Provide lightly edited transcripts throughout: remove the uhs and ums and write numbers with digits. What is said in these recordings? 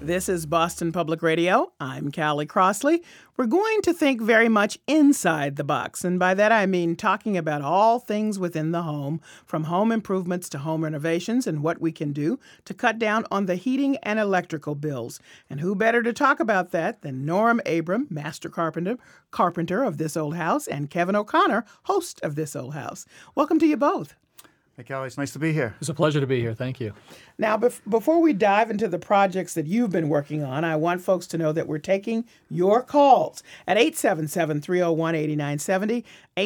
This is Boston Public Radio. I'm Callie Crossley. We're going to think very much inside the box, and by that I mean talking about all things within the home, from home improvements to home renovations and what we can do to cut down on the heating and electrical bills. And who better to talk about that than Norm Abram, master carpenter of This Old House, and Kevin O'Connor, host of This Old House. Welcome to you both. Hey, Callie, it's nice to be here. It's a pleasure to be here. Thank you. Now, before we dive into the projects that you've been working on, I want folks to know that we're taking your calls at 877-301-8970,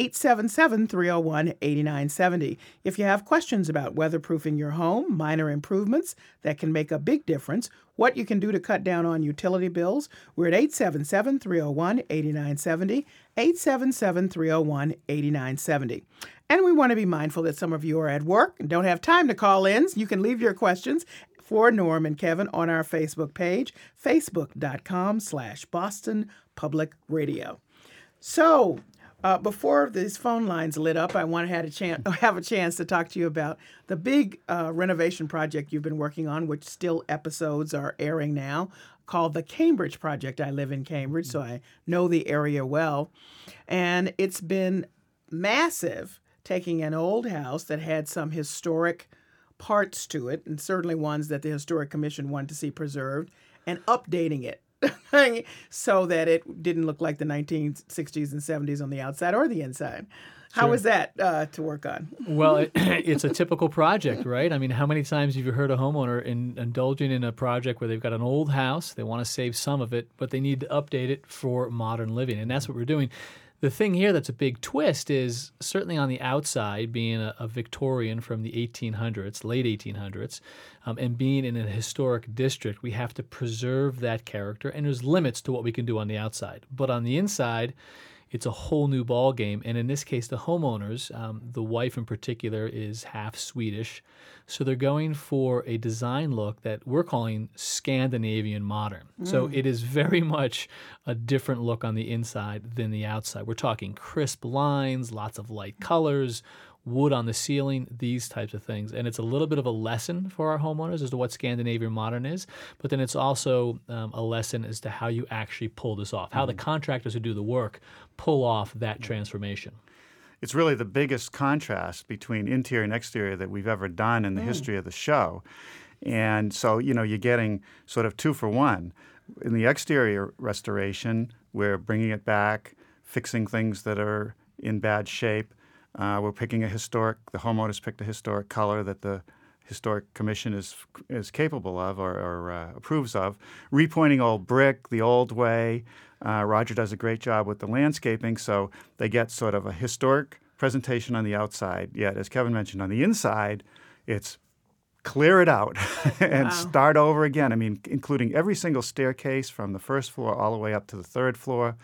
877-301-8970. If you have questions about weatherproofing your home, minor improvements that can make a big difference, what you can do to cut down on utility bills, we're at 877-301-8970, 877-301-8970. And we want to be mindful that some of you are at work and don't have time to call in. You can leave your questions for Norm and Kevin on our Facebook page, facebook.com/Boston Public Radio. So before these phone lines lit up, I want to have a chance to talk to you about the big renovation project you've been working on, which still episodes are airing now, called the Cambridge Project. I live in Cambridge, so I know the area well. And it's been massive, taking an old house that had some historic parts to it, and certainly ones that the Historic Commission wanted to see preserved, and updating it so that it didn't look like the 1960s and 70s on the outside or the inside. How was that to work on? Well, it's a typical project, right? I mean, how many times have you heard a homeowner indulging in a project where they've got an old house, they want to save some of it, but they need to update it for modern living, and that's what we're doing. The thing here that's a big twist is certainly on the outside, being a Victorian from the 1800s, late 1800s, and being in a historic district, we have to preserve that character, and there's limits to what we can do on the outside. But on the inside, it's a whole new ball game, and in this case, the homeowners, the wife in particular is half Swedish, so they're going for a design look that we're calling Scandinavian modern. So it is very much a different look on the inside than the outside. We're talking crisp lines, lots of light colors, wood on the ceiling, these types of things. And it's a little bit of a lesson for our homeowners as to what Scandinavian modern is, but then it's also a lesson as to how you actually pull this off, how the contractors who do the work pull off that transformation. It's really the biggest contrast between interior and exterior that we've ever done in the history of the show. And so, you're getting sort of two for one. In the exterior restoration, we're bringing it back, fixing things that are in bad shape. We're picking the homeowners picked a historic color that the Historic Commission is capable of or approves of. Repointing old brick the old way. Roger does a great job with the landscaping, so they get sort of a historic presentation on the outside. Yet, as Kevin mentioned, on the inside, it's clear it out and start over again. I mean, including every single staircase from the first floor all the way up to the third floor.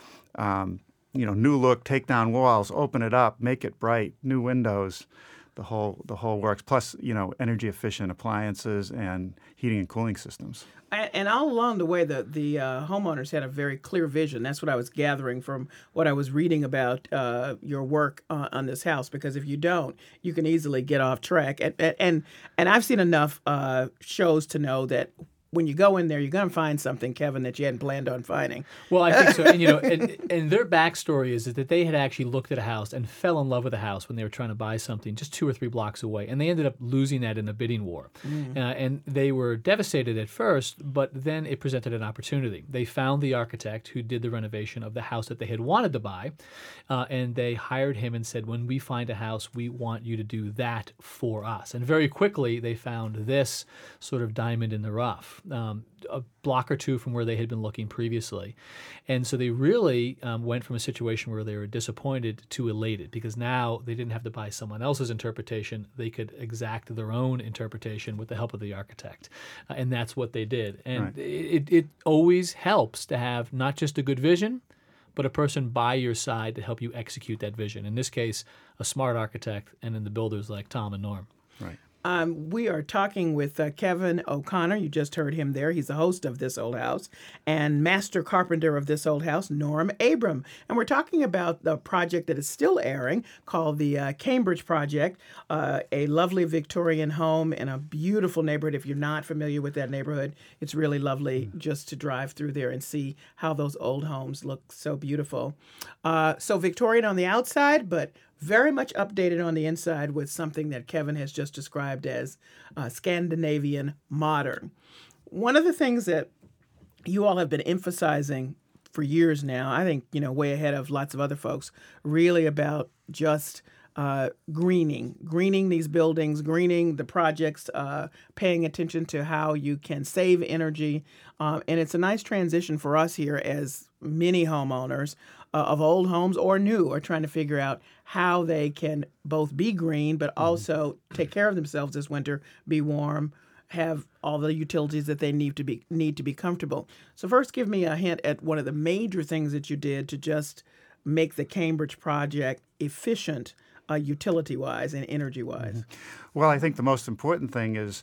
New look, take down walls, open it up, make it bright, new windows, the whole works. Plus, energy efficient appliances and heating and cooling systems. And all along the way, the homeowners had a very clear vision. That's what I was gathering from what I was reading about your work on this house. Because if you don't, you can easily get off track. And I've seen enough shows to know that when you go in there, you're going to find something, Kevin, that you hadn't planned on finding. Well, I think so. And their backstory is that they had actually looked at a house and fell in love with a house when they were trying to buy something just 2 or 3 blocks away. And they ended up losing that in a bidding war. And they were devastated at first, but then it presented an opportunity. They found the architect who did the renovation of the house that they had wanted to buy, and they hired him and said, when we find a house, we want you to do that for us. And very quickly, they found this sort of diamond in the rough. A block or two from where they had been looking previously. And so they really went from a situation where they were disappointed to elated, because now they didn't have to buy someone else's interpretation. They could exact their own interpretation with the help of the architect. And that's what they did. And it always helps to have not just a good vision, but a person by your side to help you execute that vision. In this case, a smart architect, and then the builders like Tom and Norm. Right. We are talking with Kevin O'Connor. You just heard him there. He's the host of This Old House, and master carpenter of This Old House, Norm Abram. And we're talking about the project that is still airing called the Cambridge Project, a lovely Victorian home in a beautiful neighborhood. If you're not familiar with that neighborhood, it's really lovely just to drive through there and see how those old homes look so beautiful. So Victorian on the outside, but very much updated on the inside with something that Kevin has just described as Scandinavian modern. One of the things that you all have been emphasizing for years now, I think, way ahead of lots of other folks, really about just greening these buildings, greening the projects, paying attention to how you can save energy. And it's a nice transition for us here as many homeowners of old homes or new are trying to figure out how they can both be green but also take care of themselves this winter, be warm, have all the utilities that they need to be comfortable. So first, give me a hint at one of the major things that you did to just make the Cambridge project efficient, utility-wise and energy-wise. Well, I think the most important thing is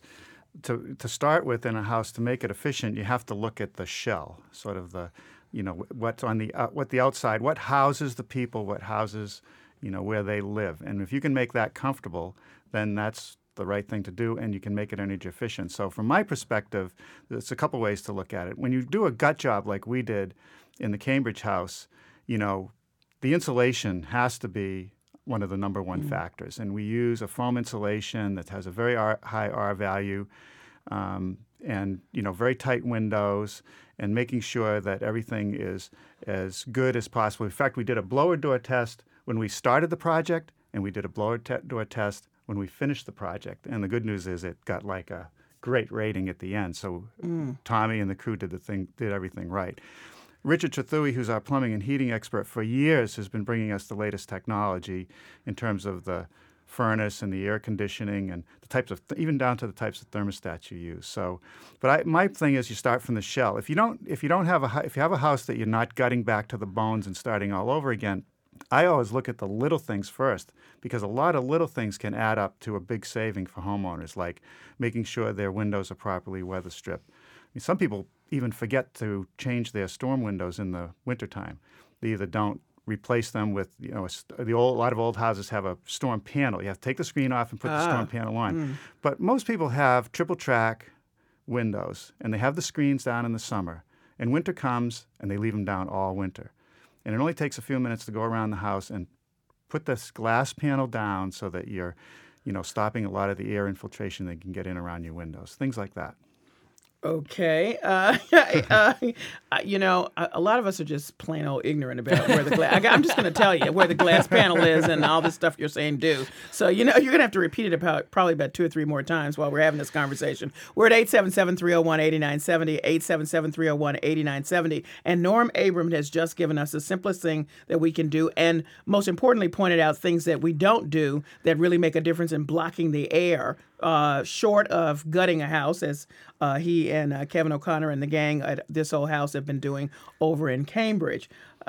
to start with in a house, to make it efficient, you have to look at the shell, sort of the, what's on the what the outside, what houses the people, what houses, where they live. And if you can make that comfortable, then that's the right thing to do, and you can make it energy efficient. So from my perspective, there's a couple ways to look at it. When you do a gut job like we did in the Cambridge house, the insulation has to be one of the number one factors. And we use a foam insulation that has a very high R value, and very tight windows, and making sure that everything is as good as possible. In fact, we did a blower door test when we started the project, and we did a blower door test when we finished the project. And the good news is it got like a great rating at the end. So Tommy and the crew did everything right. Richard Trethewey, who's our plumbing and heating expert for years, has been bringing us the latest technology in terms of the furnace and the air conditioning and the types of, even down to the types of thermostats you use. So, my thing is you start from the shell. If you have a house that you're not gutting back to the bones and starting all over again, I always look at the little things first, because a lot of little things can add up to a big saving for homeowners, like making sure their windows are properly weather stripped. Some people even forget to change their storm windows in the wintertime. They either don't replace them with, a lot of old houses have a storm panel. You have to take the screen off and put the storm panel on. But most people have triple track windows, and they have the screens down in the summer. And winter comes, and they leave them down all winter. And it only takes a few minutes to go around the house and put this glass panel down so that you're, stopping a lot of the air infiltration that can get in around your windows, things like that. Okay. A lot of us are just plain old ignorant about where the glass... I'm just going to tell you where the glass panel is and all this stuff you're saying do. So, you're going to have to repeat it probably about 2 or 3 more times while we're having this conversation. We're at 877-301-8970, 877-301-8970. And Norm Abram has just given us the simplest thing that we can do, and most importantly pointed out things that we don't do that really make a difference in blocking the air, short of gutting a house, as he and Kevin O'Connor and the gang at This Old House have been doing over in Cambridge.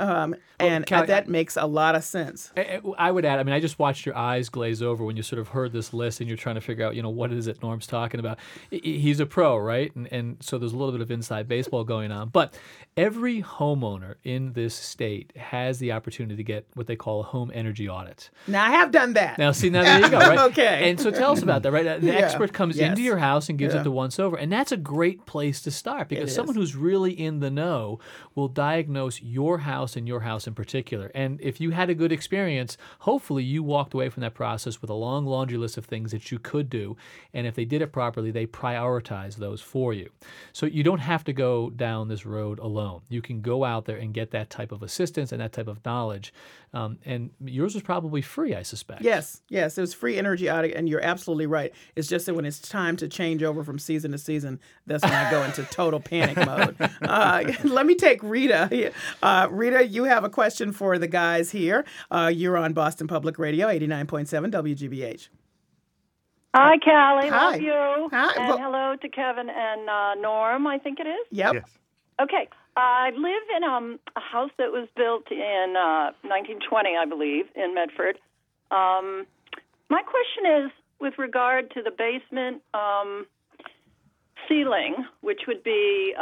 That makes a lot of sense. I would add, I just watched your eyes glaze over when you sort of heard this list and you're trying to figure out, what is it Norm's talking about. He's a pro, right? And so there's a little bit of inside baseball going on. But every homeowner in this state has the opportunity to get what they call a home energy audit. Now, I have done that. Now, see, there you go, right? Okay. And so tell us about that, right? The expert comes Yes. into your house and gives it the once-over. And that's a great place to start, because someone who's really in the know will diagnose your house and your house in particular. And if you had a good experience, hopefully you walked away from that process with a long laundry list of things that you could do. And if they did it properly, they prioritize those for you. So you don't have to go down this road alone. You can go out there and get that type of assistance and that type of knowledge. And yours was probably free, I suspect. Yes. It was free energy audit, and you're absolutely right. It's just that when it's time to change over from season to season, that's when I go into total panic mode. Let me take Rita. Rita, you have a question for the guys here. You're on Boston Public Radio, 89.7 WGBH. Hi, Callie. Hi. Love you. Hi. And hello to Kevin and Norm, I think it is. Yep. Yes. Okay. I live in a house that was built in 1920, I believe, in Medford. My question is, with regard to the basement ceiling, which would be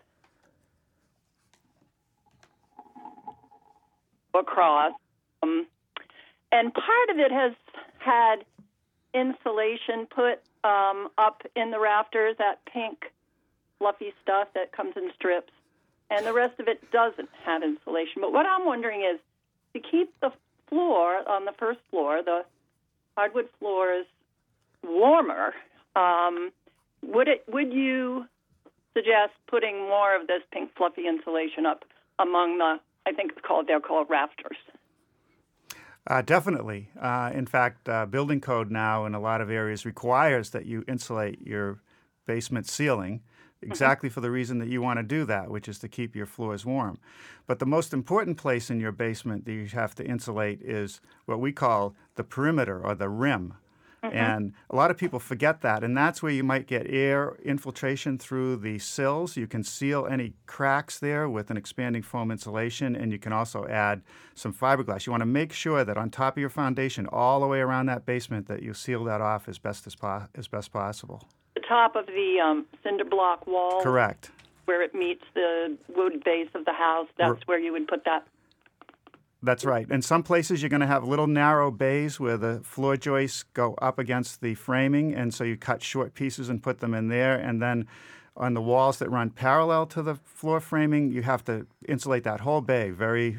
across, and part of it has had insulation put up in the rafters, that pink fluffy stuff that comes in strips, and the rest of it doesn't have insulation. But what I'm wondering is, to keep the floor on the first floor, the hardwood floors, warmer, would you suggest putting more of this pink fluffy insulation up among the, I think they're called rafters? Definitely. In fact, building code now in a lot of areas requires that you insulate your basement ceiling exactly for the reason that you want to do that, which is to keep your floors warm. But the most important place in your basement that you have to insulate is what we call the perimeter or the rim. And a lot of people forget that, and that's where you might get air infiltration through the sills. You can seal any cracks there with an expanding foam insulation, and you can also add some fiberglass. You want to make sure that on top of your foundation, all the way around that basement, that you seal that off as best possible. The top of the cinder block wall? Correct. Where it meets the wood base of the house, that's where you would put that? That's right. In some places, you're going to have little narrow bays where the floor joists go up against the framing, and so you cut short pieces and put them in there. And then on the walls that run parallel to the floor framing, you have to insulate that whole bay.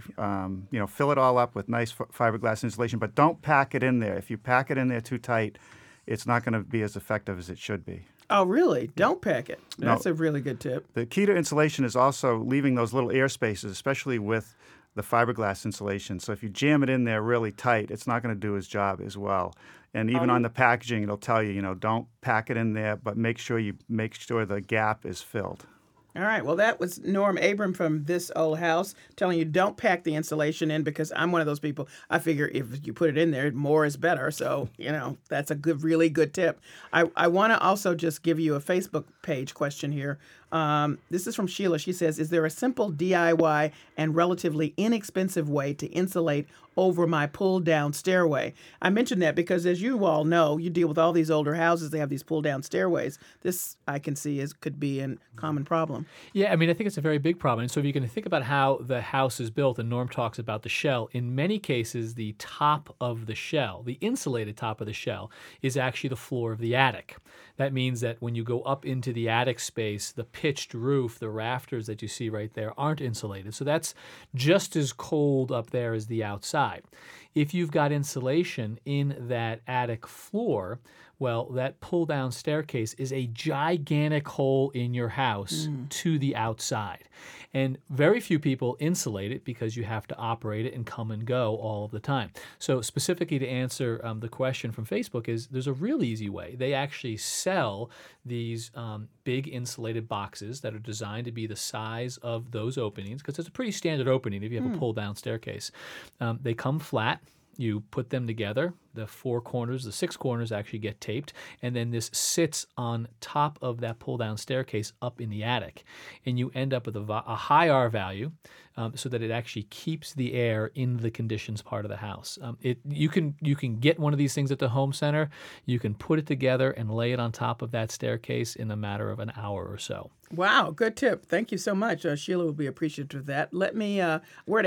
Fill it all up with nice fiberglass insulation, but don't pack it in there. If you pack it in there too tight, it's not going to be as effective as it should be. Oh, really? Don't pack it. That's a really good tip. The key to insulation is also leaving those little air spaces, especially with the fiberglass insulation. So if you jam it in there really tight, it's not going to do its job as well. And even on the packaging, it'll tell you, don't pack it in there, but make sure the gap is filled. All right. Well, that was Norm Abram from This Old House telling you don't pack the insulation in, because I'm one of those people. I figure if you put it in there, more is better. So, that's a really good tip. I want to also just give you a Facebook page question here. This is from Sheila. She says, is there a simple DIY and relatively inexpensive way to insulate over my pull-down stairway? I mentioned that because, as you all know, you deal with all these older houses. They have these pull-down stairways. This, I can see, could be a common problem. Yeah, I think it's a very big problem. And so if you can think about how the house is built, and Norm talks about the shell, in many cases, the top of the shell, the insulated top of the shell, is actually the floor of the attic. That means that when you go up into the attic space, the pitched roof, the rafters that you see right there aren't insulated. So that's just as cold up there as the outside. If you've got insulation in that attic floor, well, that pull-down staircase is a gigantic hole in your house to the outside. And very few people insulate it because you have to operate it and come and go all of the time. So specifically to answer the question from Facebook is there's a real easy way. They actually sell these big insulated boxes that are designed to be the size of those openings, because it's a pretty standard opening if you have a pull-down staircase. They come flat. You put them together. The 4 corners, the 6 corners actually get taped, and then this sits on top of that pull-down staircase up in the attic. And you end up with a high R value so that it actually keeps the air in the conditions part of the house. You can get one of these things at the home center. You can put it together and lay it on top of that staircase in a matter of an hour or so. Wow, good tip. Thank you so much. Sheila will be appreciative of that. Let me, we're at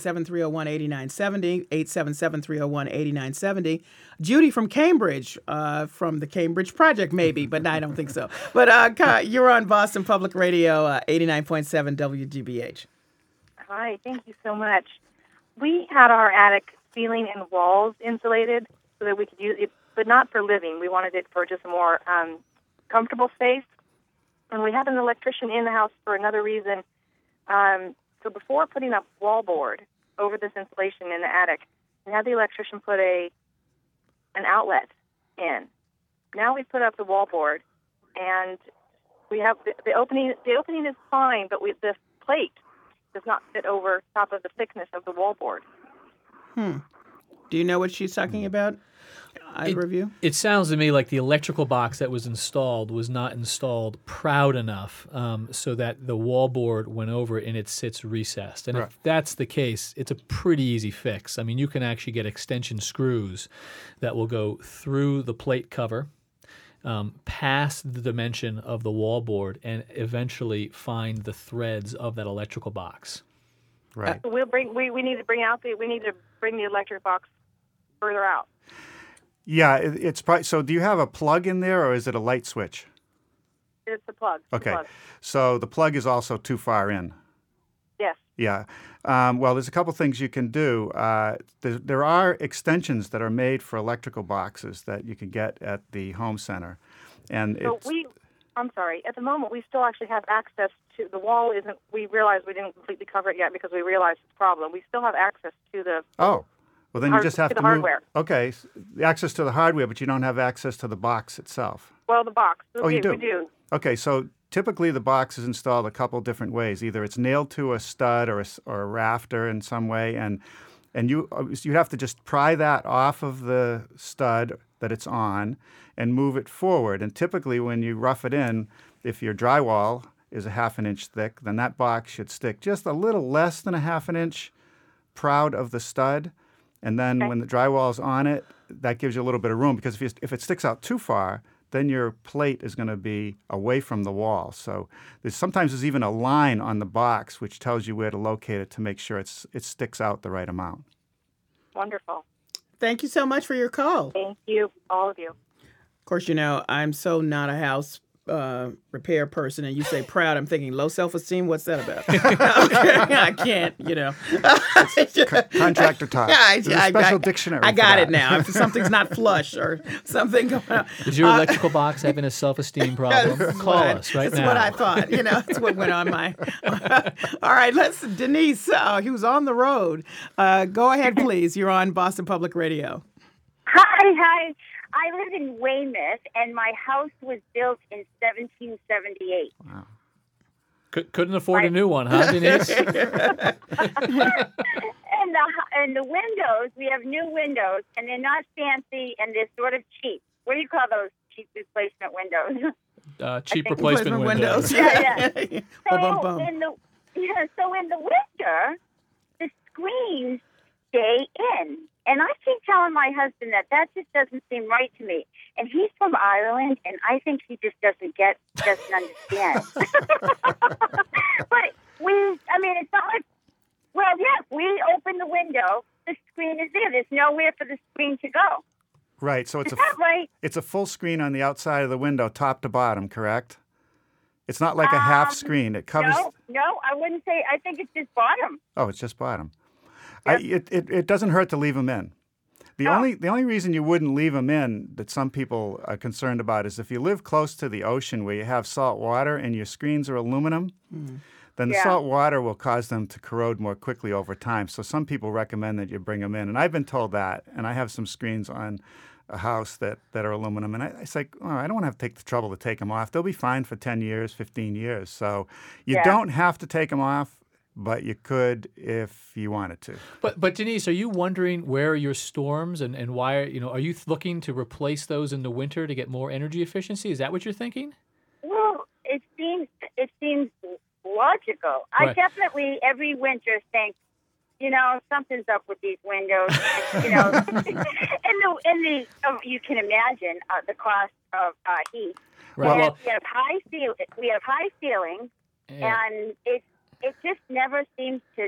877-301-8970, 877-301-8970. Judy from Cambridge, from the Cambridge Project, maybe, but I don't think so. But you're on Boston Public Radio, 89.7 WGBH. Hi, thank you so much. We had our attic ceiling and walls insulated so that we could use it, but not for living. We wanted it for just a more comfortable space. And we had an electrician in the house for another reason. So before putting up wallboard over this insulation in the attic, we had the electrician put an outlet in. Now we put up the wallboard, and we have the opening. The opening is fine, but the plate does not fit over top of the thickness of the wallboard. Do you know what she's talking about? review? It sounds to me like the electrical box that was not installed proud enough so that the wall board went over and it sits recessed. And if that's the case, it's a pretty easy fix. I mean, you can actually get extension screws that will go through the plate cover, past the dimension of the wall board, and eventually find the threads of that electrical box. Right. So we need to bring the electric box further out. Yeah, it's probably. So do you have a plug in there, or is it a light switch? It's the plug. Okay. The plug. So the plug is also too far in. Yes. Yeah. Well, there's a couple things you can do. There are extensions that are made for electrical boxes that you can get at the home center. And So I'm sorry. At the moment, we still actually have access to the wall. We realized we didn't completely cover it yet because we realized it's a problem. We still have access to the. Oh. Well, then you just have to move. Hardware. Okay, access to the hardware, but you don't have access to the box itself. Well, the box. Oh, you do? We do. Okay, so typically the box is installed a couple different ways. Either it's nailed to a stud or a rafter in some way, and you have to just pry that off of the stud that it's on and move it forward. And typically when you rough it in, if your drywall is a 1/2 inch thick, then that box should stick just a little less than a 1/2 inch proud of the stud. And then when the drywall's on it, that gives you a little bit of room, because if it sticks out too far, then your plate is going to be away from the wall. So sometimes there's even a line on the box which tells you where to locate it to make sure it sticks out the right amount. Wonderful. Thank you so much for your call. Thank you, all of you. Of course, I'm so not a house repair person, and you say proud, I'm thinking low self-esteem. What's that about? I can't, Contractor talk. There's a special dictionary. I got it now. If something's not flush or something going on. Is your electrical box having a self-esteem problem? Call us right now. That's what I thought. That's what went on my. All right, Denise, who's on the road. Go ahead, please. You're on Boston Public Radio. Hi. I live in Weymouth, and my house was built in 1778. Wow. Couldn't afford a new one, huh, Denise? And the windows, we have new windows, and they're not fancy, and they're sort of cheap. What do you call those cheap replacement windows? Cheap replacement windows. Yeah. So in the winter, the screens stay in. And I keep telling my husband that just doesn't seem right to me. And he's from Ireland, and I think he just doesn't understand. But it's not like, we open the window, the screen is there. There's nowhere for the screen to go. Right, so Is that right? It's a full screen on the outside of the window, top to bottom, correct? It's not like a half screen. It covers... No, I wouldn't say. I think it's just bottom. Oh, it's just bottom. Yep. It doesn't hurt to leave them in. The only reason you wouldn't leave them in that some people are concerned about is if you live close to the ocean where you have salt water and your screens are aluminum, then the salt water will cause them to corrode more quickly over time. So some people recommend that you bring them in. And I've been told that. And I have some screens on a house that are aluminum. And it's like, I don't want to have to take the trouble to take them off. They'll be fine for 10 years, 15 years. So you don't have to take them off, but you could if you wanted to. But Denise, are you wondering where are your storms and why, are you looking to replace those in the winter to get more energy efficiency? Is that what you're thinking? Well, it seems logical. Right. I definitely every winter think, something's up with these windows. You can imagine the cost of heat. Right. We have high ceilings, and it just never seems to,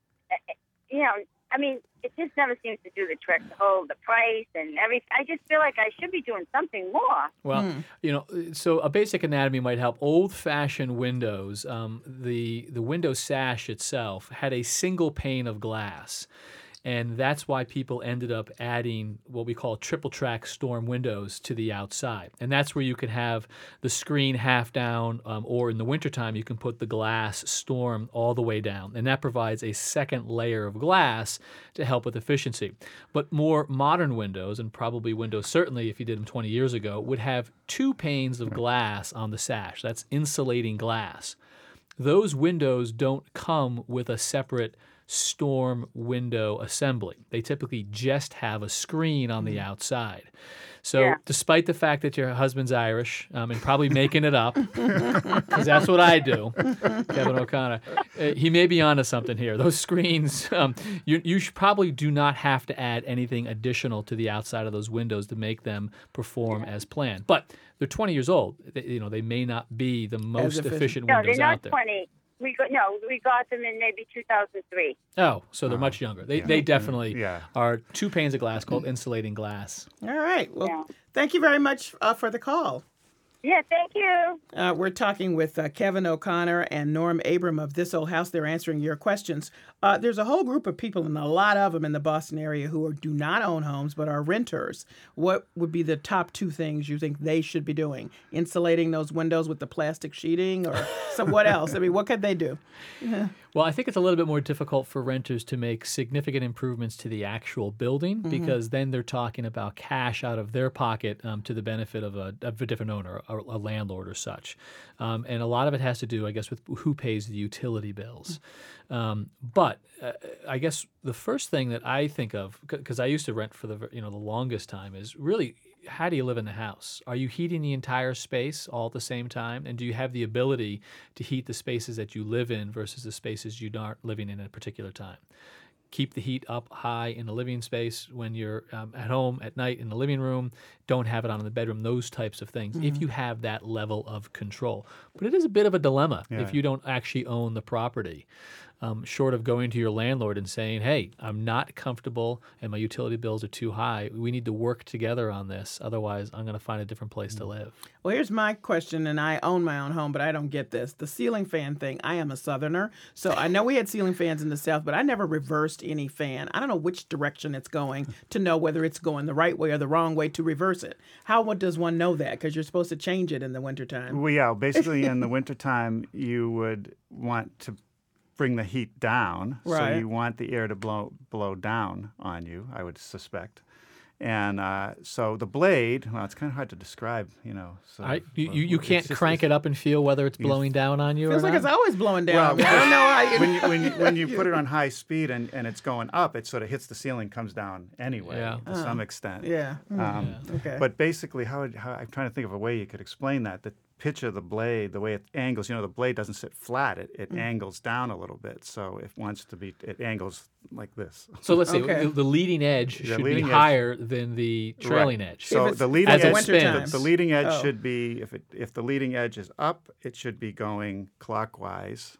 it just never seems to do the trick to hold the price and everything. I just feel like I should be doing something more. Well, so a basic anatomy might help. Old-fashioned windows, the window sash itself had a single pane of glass. And that's why people ended up adding what we call triple track storm windows to the outside. And that's where you can have the screen half down, or in the wintertime, you can put the glass storm all the way down. And that provides a second layer of glass to help with efficiency. But more modern windows, and probably windows certainly if you did them 20 years ago, would have 2 panes of glass on the sash. That's insulating glass. Those windows don't come with a separate storm window assembly. They typically just have a screen on the outside. So Yeah. despite the fact that your husband's Irish and probably making it up, because that's what I do, Kevin O'Connor, he may be onto something here. Those screens, you probably do not have to add anything additional to the outside of those windows to make them perform as planned. But they're 20 years old. They may not be the most efficient No, windows they're out not there. 20. We got them in maybe 2003. Oh, so they're much younger. They definitely Yeah. are two panes of glass called insulating glass. All right. Well, Yeah. thank you very much for the call. Yeah, thank you. We're talking with Kevin O'Connor and Norm Abram of This Old House. They're answering your questions. There's a whole group of people, and a lot of them in the Boston area, who do not own homes but are renters. What would be the top two things you think they should be doing? Insulating those windows with the plastic sheeting, or what else? I mean, what could they do? Well, I think it's a little bit more difficult for renters to make significant improvements to the actual building because then they're talking about cash out of their pocket to the benefit of a different owner, a landlord or such. And a lot of it has to do, I guess, with who pays the utility bills. But I guess the first thing that I think of, because I used to rent for the longest time, is really, how do you live in the house? Are you heating the entire space all at the same time? And do you have the ability to heat the spaces that you live in versus the spaces you aren't living in at a particular time? Keep the heat up high in the living space when you're at home at night in the living room. Don't have it on in the bedroom, those types of things, if you have that level of control. But it is a bit of a dilemma if you don't actually own the property. Short of going to your landlord and saying, hey, I'm not comfortable and my utility bills are too high. We need to work together on this. Otherwise, I'm going to find a different place to live. Well, here's my question, and I own my own home, but I don't get this. The ceiling fan thing, I am a Southerner, so I know we had ceiling fans in the South, but I never reversed any fan. I don't know which direction it's going to know whether it's going the right way or the wrong way to reverse it. How does one know that? Because you're supposed to change it in the wintertime. Well, yeah, basically in the wintertime, you would want to bring the heat down. Right. So you want the air to blow down on you, I would suspect. And so the blade, well, it's kind of hard to describe, So You can't crank it up and feel whether it's blowing down on you Feels or like not? it's always blowing down. Well, I don't know how when you put it on high speed and it's going up, it sort of hits the ceiling, comes down anyway to some extent. Yeah. Okay. But basically, how I'm trying to think of a way you could explain that. The pitch of the blade, the way it angles, the blade doesn't sit flat. It angles down a little bit. So if it wants to be, it angles like this. So let's say Okay. the leading edge should be leading edge- higher than the trailing Right. edge. So it's- the leading as it edge, spins. the leading edge Oh. should be, if the leading edge is up, it should be going clockwise.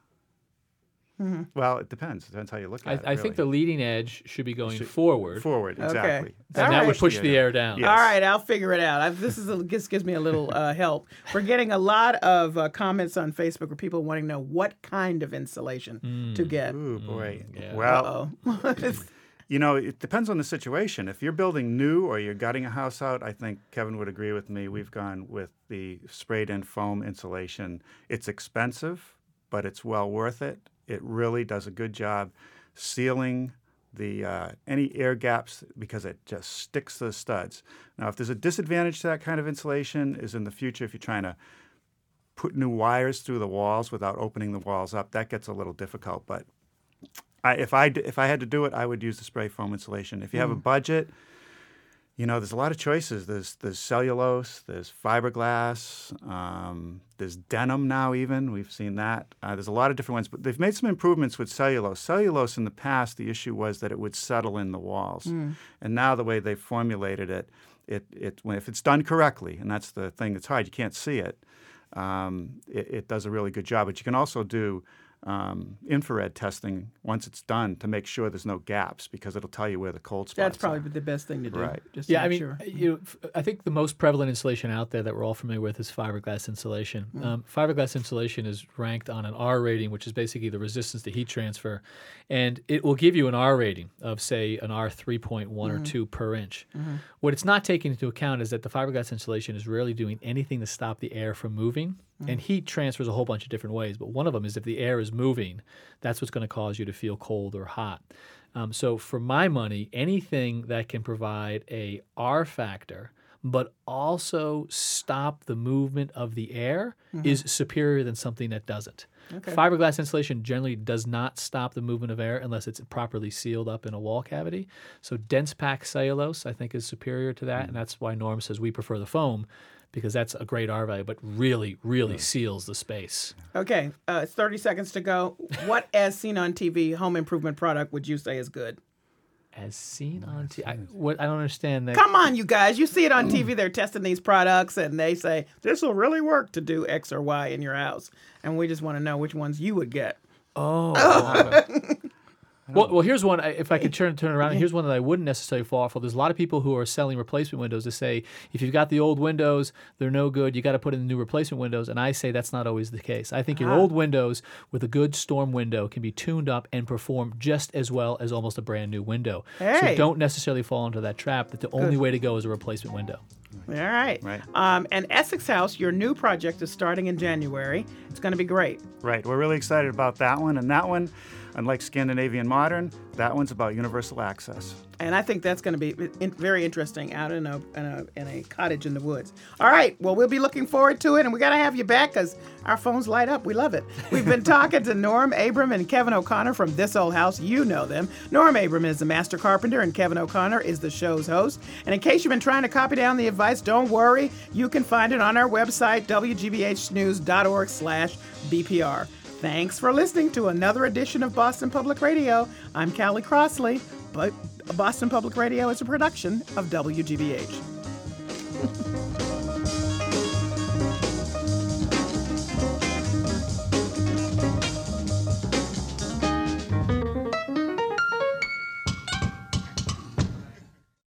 Well, it depends. It depends how you look at it. I think the really. leading edge should be going forward, Forward, exactly. and All that right. would push the air down. Yeah. All right, I'll figure it out. This gives me a little help. We're getting a lot of comments on Facebook where people wanting to know what kind of insulation to get. Ooh, boy. yeah. Well, Uh-oh. it depends on the situation. If you're building new or you're gutting a house out, I think Kevin would agree with me. We've gone with the sprayed-in foam insulation. It's expensive, but it's well worth it. It really does a good job sealing the any air gaps because it just sticks to the studs. Now, if there's a disadvantage to that kind of insulation is in the future if you're trying to put new wires through the walls without opening the walls up, that gets a little difficult. But if I had to do it, I would use the spray foam insulation. If you have a budget, there's a lot of choices. There's cellulose, there's fiberglass, there's denim now even. We've seen that. There's a lot of different ones, but they've made some improvements with cellulose. Cellulose in the past, the issue was that it would settle in the walls. And now the way they've formulated it, if it's done correctly, and that's the thing that's hard, you can't see it, it does a really good job. But you can also do infrared testing once it's done to make sure there's no gaps because it'll tell you where the cold spots That's are. probably the best thing to do. Right. Just to Yeah, I make mean, sure. I think the most prevalent insulation out there that we're all familiar with is fiberglass insulation. Fiberglass insulation is ranked on an R rating, which is basically the resistance to heat transfer, and it will give you an R rating of, say, an R 3.1 or 2 per inch. What it's not taking into account is that the fiberglass insulation is rarely doing anything to stop the air from moving, and heat transfers a whole bunch of different ways, but one of them is if the air is moving, that's what's going to cause you to feel cold or hot. So for my money, anything that can provide a R factor but also stop the movement of the air is superior than something that doesn't. Okay. Fiberglass insulation generally does not stop the movement of air unless it's properly sealed up in a wall cavity. So dense pack cellulose, I think, is superior to that, and that's why Norm says we prefer the foam, because that's a great R value, but really, really seals the space. Okay, 30 seconds to go. What, as seen on TV, home improvement product would you say is good? As seen on TV, I don't understand that. Come on, you guys. You see it on TV. They're testing these products, and they say, this will really work to do X or Y in your house. And we just want to know which ones you would get. Well, here's one. If I could turn it around, here's one that I wouldn't necessarily fall for. There's a lot of people who are selling replacement windows to say, if you've got the old windows, they're no good. You got to put in the new replacement windows. And I say that's not always the case. I think your old windows with a good storm window can be tuned up and perform just as well as almost a brand new window. Hey. So don't necessarily fall into that trap that the only way to go is a replacement window. All right. Right. And Essex House, your new project is starting in January. It's going to be great. Right. We're really excited about that one. And that one, unlike Scandinavian Modern, that one's about universal access. And I think that's going to be very interesting out in a cottage in the woods. All right. Well, we'll be looking forward to it. And we got to have you back because our phones light up. We love it. We've been talking to Norm Abram and Kevin O'Connor from This Old House. You know them. Norm Abram is the master carpenter and Kevin O'Connor is the show's host. And in case you've been trying to copy down the advice, don't worry. You can find it on our website, wgbhnews.org/BPR. Thanks for listening to another edition of Boston Public Radio. I'm Callie Crossley, but Boston Public Radio is a production of WGBH.